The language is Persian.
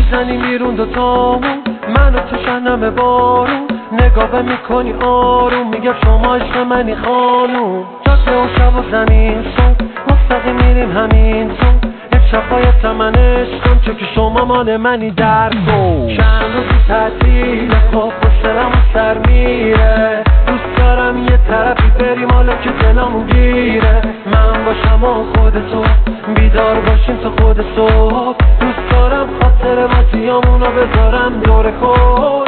میزنی بیرون دوتامون، منو تو شنم بارون، نگاه میکنی آروم، میگه شما عشق منی خانوم. جاده و شب و زمین سون، مستقیم میریم همین سون، شبای من عشقم چون که شما مال منی در کن. چند روزی تعطیل خب بسرم و سر میره، دوست دارم یه طرفی بریم حالا که دلمون گیره. من باشم و خودتو بیدار باشیم تا خود صبح، دوست دارم خاطر بازیامونو بذارم دور کن.